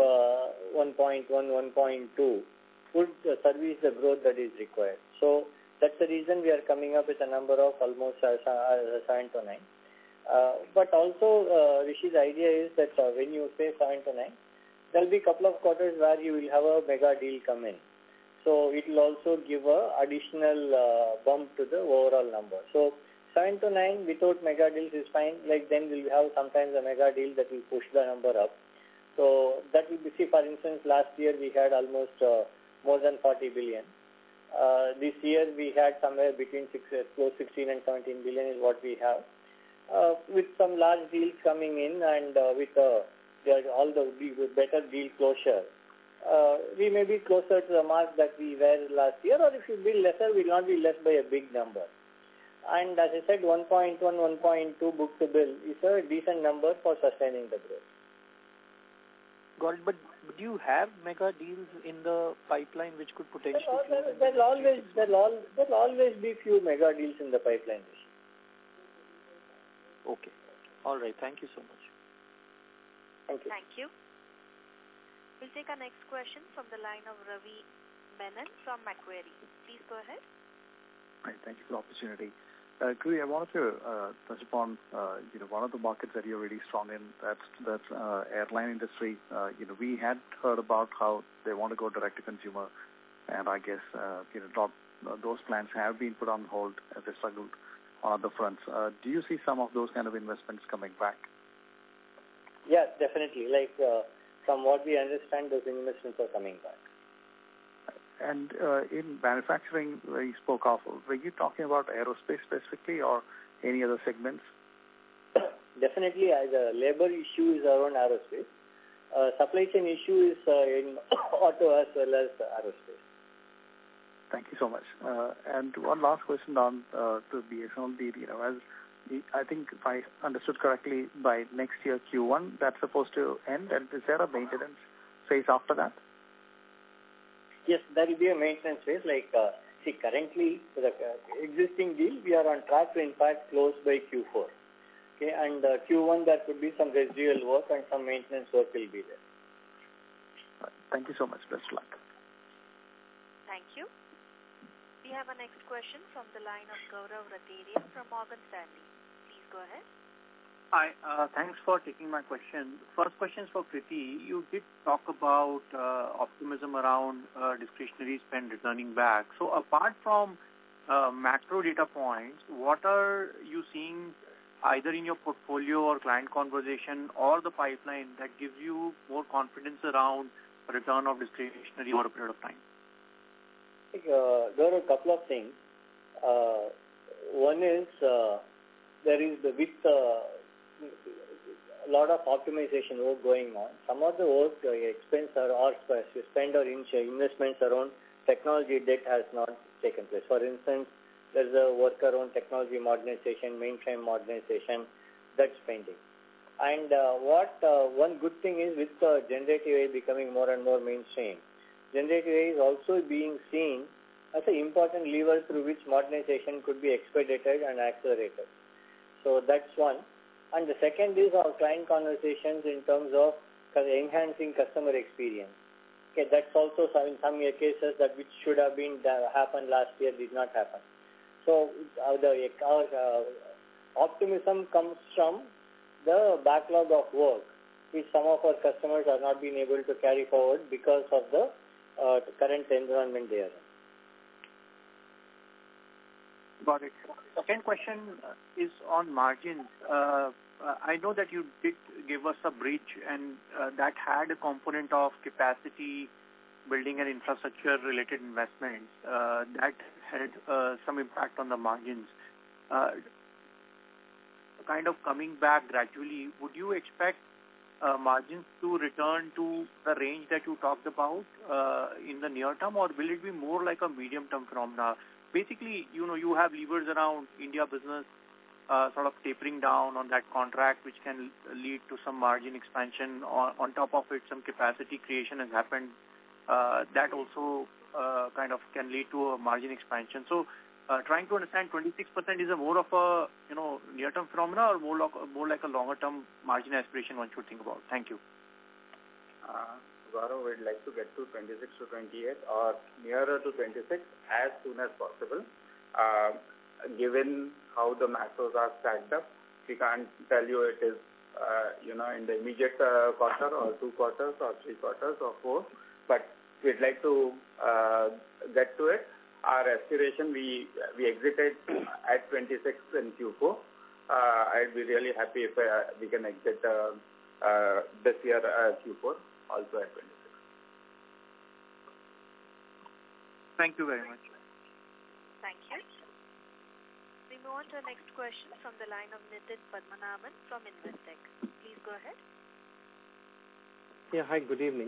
1.2, would service the growth that is required. So that's the reason we are coming up with a number of almost 7 to 9. But also, Rishi's idea is that when you say 7 to 9, there will be a couple of quarters where you will have a mega deal come in. So it will also give a additional bump to the overall number. So 7 to 9 without mega deals is fine. Then we'll have sometimes a mega deal that will push the number up. So that will be, for instance, last year we had almost more than 40 billion. This year we had somewhere between close 16 and 17 billion is what we have. With some large deals coming in and with all the better deal closure, we may be closer to the mark that we were last year, or if you bill lesser, we will not be less by a big number. And as I said, 1.1, 1.2 book to bill is a decent number for sustaining the growth. Got it, but do you have mega deals in the pipeline which could potentially... There will always be few mega deals in the pipeline. Okay. All right. Thank you so much. Thank you. Thank you. We'll take our next question from the line of Ravi Menon from Macquarie. Please go ahead. Hi, thank you for the opportunity. Krithi, I wanted to touch upon one of the markets that you're really strong in. That's airline industry. We had heard about how they want to go direct to consumer, and I guess those plans have been put on hold as they struggled on other fronts. Do you see some of those kind of investments coming back? Yeah, definitely. From what we understand, those investments are coming back. And in manufacturing, where you spoke of, were you talking about aerospace specifically or any other segments? Definitely, the labor issue is around aerospace. Supply chain issue is in auto as well as aerospace. Thank you so much. And one last question on the BSNL deal. As I think if I understood correctly, by next year Q1, that's supposed to end. And is there a maintenance phase after that? Yes, there will be a maintenance phase. Currently, for the existing deal, we are on track to, in fact, close by Q4. Okay, and Q1, there could be some residual work and some maintenance work will be there. Right. Thank you so much. Best of luck. Thank you. We have our next question from the line of Gaurav Rateria from Morgan Stanley. Please go ahead. Hi, thanks for taking my question. First question is for Krithi. You did talk about optimism around discretionary spend returning back. So apart from macro data points, what are you seeing either in your portfolio or client conversation or the pipeline that gives you more confidence around a return of discretionary over a period of time? There are a couple of things. One is there is a lot of optimization work going on. Some of the work, expense or spend or investments around technology debt has not taken place. For instance, there's a work around technology modernization, mainframe modernization, that's pending. And one good thing is with generative AI becoming more and more mainstream, generative AI is also being seen as an important lever through which modernization could be expedited and accelerated. So that's one. And the second is our client conversations in terms of enhancing customer experience. Okay, that's also in some cases that which should have been happened last year did not happen. So our optimism comes from the backlog of work which some of our customers are not being able to carry forward because of the current environment they are in. Got it. Second question is on margins. I know that you did give us a bridge, and that had a component of capacity building and infrastructure-related investments. That had some impact on the margins. Kind of coming back gradually, would you expect margins to return to the range that you talked about in the near term, or will it be more like a medium-term phenomena? Basically, you have levers around India business sort of tapering down on that contract, which can lead to some margin expansion. On top of it, some capacity creation has happened. That also kind of can lead to a margin expansion. So trying to understand 26% is a more of a near-term phenomena, or more like a longer-term margin aspiration one should think about. Thank you. Gaurav, we'd like to get to 26 to 28 or nearer to 26 as soon as possible. Given how the macros are stacked up, we can't tell you it is in the immediate quarter or 2 quarters or 3 quarters or 4, but we'd like to get to it. Our aspiration, we exited at 26 in Q4. I'd be really happy if we can exit this year Q4 also at 26. Thank you very much. Thank you. We move on to the next question from the line of Nitin Padmanabhan from Investec. Please go ahead. Yeah, hi, good evening.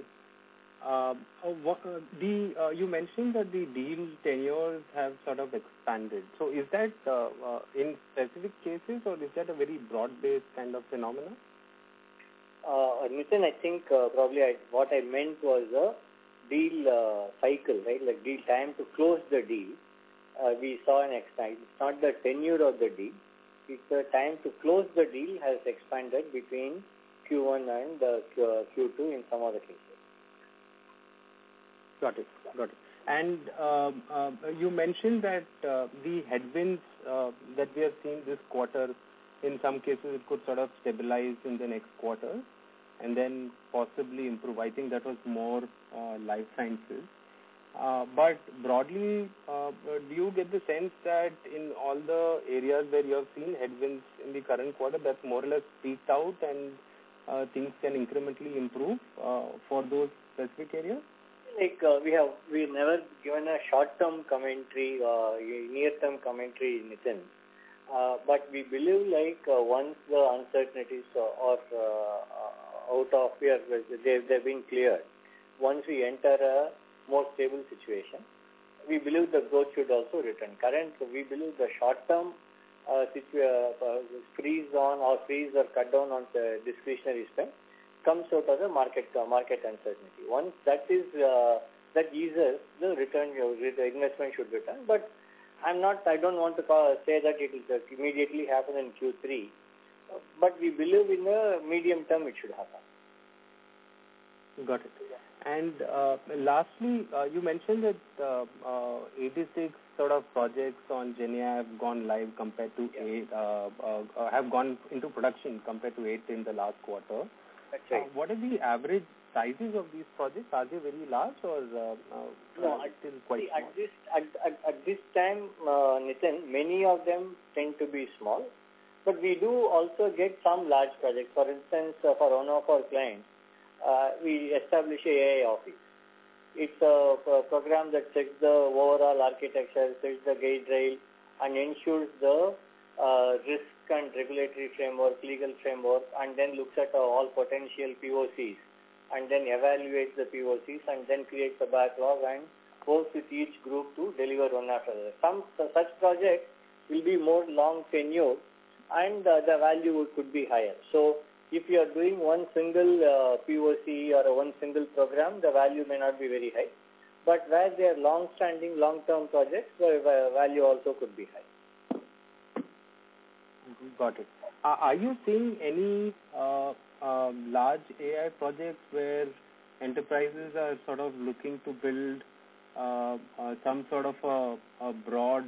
You mentioned that the deal tenures have sort of expanded. So is that in specific cases, or is that a very broad-based kind of phenomenon? Nitin, I think probably what I meant was a deal cycle, right? Like deal time to close the deal. We saw an extent. It's not the tenure of the deal. It's the time to close the deal has expanded between Q1 and Q2 in some other cases. Got it. And you mentioned that the headwinds that we have seen this quarter, in some cases it could sort of stabilize in the next quarter and then possibly improve. I think that was more life sciences. But broadly, do you get the sense that in all the areas where you have seen headwinds in the current quarter, that's more or less peaked out and things can incrementally improve for those specific areas? Like we've never given a short-term commentary or near-term commentary, Nitin. But we believe like once the uncertainties are out of here, they've been cleared. Once we enter a more stable situation, we believe the growth should also return. Currently, we believe the short-term freeze or cut down on the discretionary spend comes out of the market uncertainty. Once that eases, the investment should return. But I don't want to say that it will immediately happen in Q3. But we believe in the medium term it should happen. Got it. And lastly, you mentioned that 86 sort of projects on GenAI have gone live compared to 8, have gone into production compared to 8 in the last quarter. That's right. What are the average sizes of these projects? Are they very large or no, still quite small? At this time, Nitin, many of them tend to be small. But we do also get some large projects. For instance, for one of our clients, we establish a AI office. It's a program that checks the overall architecture, sets the gate rail, and ensures the risk and regulatory framework, legal framework, and then looks at all potential POCs, and then evaluates the POCs, and then creates a backlog and works with each group to deliver one after the other. Some such projects will be more long tenure, and the value could be higher. So if you are doing one single POC or one single program, the value may not be very high. But where they are long-standing, long-term projects, the value also could be high. Got it. Are you seeing any large AI projects where enterprises are sort of looking to build some sort of a broad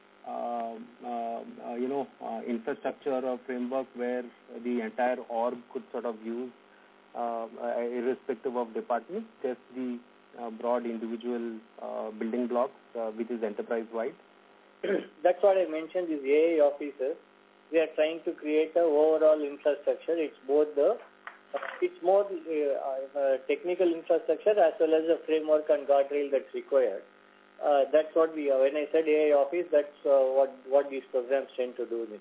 infrastructure or framework where the entire org could sort of use, irrespective of departments, just the broad individual building blocks, which is enterprise-wide? That's what I mentioned, these AI officers. we are trying to create an overall infrastructure. It's both it's more technical infrastructure as well as a framework and guardrail that's required. That's what we are. When I said AI Office, that's what these programs tend to do.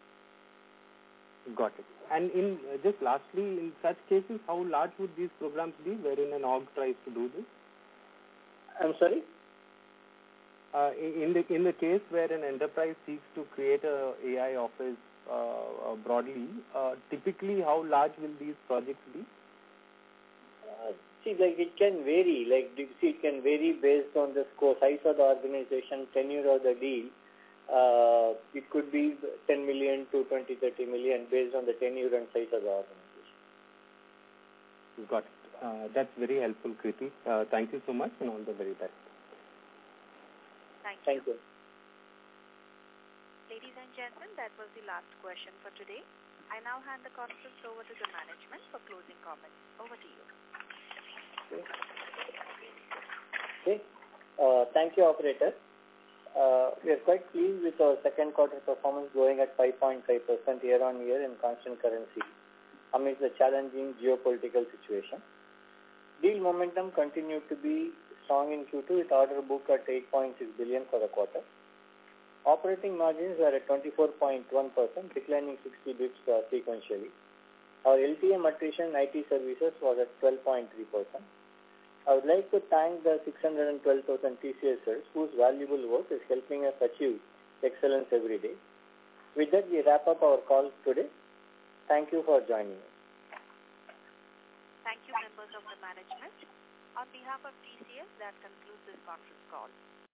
Got it. And in just lastly, in such cases, how large would these programs be wherein an org tries to do this? I'm sorry? In the case where an enterprise seeks to create a AI office broadly, typically how large will these projects be? It can vary. It can vary based on the scope, size of the organization, tenure of the deal. It could be 10 million to 20, 30 million based on the tenure and size of the organization. Got it. That's very helpful, Kriti. Thank you so much and all the very best. Thank you. Ladies and gentlemen, that was the last question for today. I now hand the conference over to the management for closing comments. Over to you. Okay. Thank you, operator. We are quite pleased with our second quarter performance growing at 5.5% year-on-year in constant currency amidst the challenging geopolitical situation. Deal momentum continued to be strong in Q2 with order book at 8.6 billion for the quarter. Operating margins were at 24.1%, declining 60 bps sequentially. Our LTM attrition in IT services was at 12.3%. I would like to thank the 612,000 TCSers whose valuable work is helping us achieve excellence every day. With that, we wrap up our call today. Thank you for joining us. Thank you, members of the management. On behalf of TCS, that concludes this conference call.